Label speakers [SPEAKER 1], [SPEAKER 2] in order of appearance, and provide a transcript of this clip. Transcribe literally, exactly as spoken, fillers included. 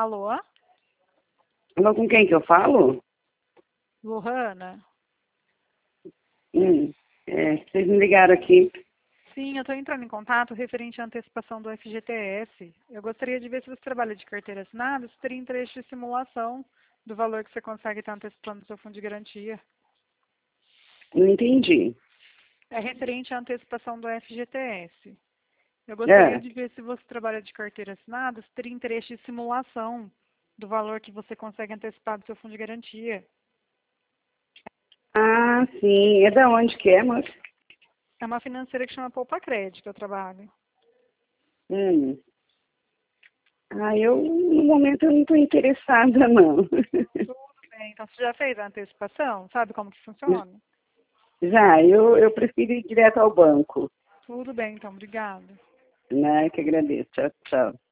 [SPEAKER 1] Alô?
[SPEAKER 2] Alô, com quem que eu falo?
[SPEAKER 1] Lohana?
[SPEAKER 2] Hum, é, vocês me ligaram aqui.
[SPEAKER 1] Sim, eu estou entrando em contato referente à antecipação do F G T S. Eu gostaria de ver se você trabalha de carteira assinada, se teria interesse de simulação do valor que você consegue estar antecipando do seu fundo de garantia.
[SPEAKER 2] Não entendi.
[SPEAKER 1] É referente à antecipação do F G T S. Eu gostaria
[SPEAKER 2] É.
[SPEAKER 1] de ver se você trabalha de carteira assinada, se teria interesse de simulação do valor que você consegue antecipar do seu fundo de garantia.
[SPEAKER 2] Ah, sim. É da onde que é, moça?
[SPEAKER 1] É uma financeira que chama Poupa Crédito que eu trabalho.
[SPEAKER 2] Hum. Ah, eu, no momento, eu não estou interessada, não.
[SPEAKER 1] Tudo bem. Então, você já fez a antecipação? Sabe como que funciona?
[SPEAKER 2] Já, eu, eu prefiro ir direto ao banco,
[SPEAKER 1] Tudo bem, então. Obrigada.
[SPEAKER 2] né? Que agradeço. Tchau, tchau.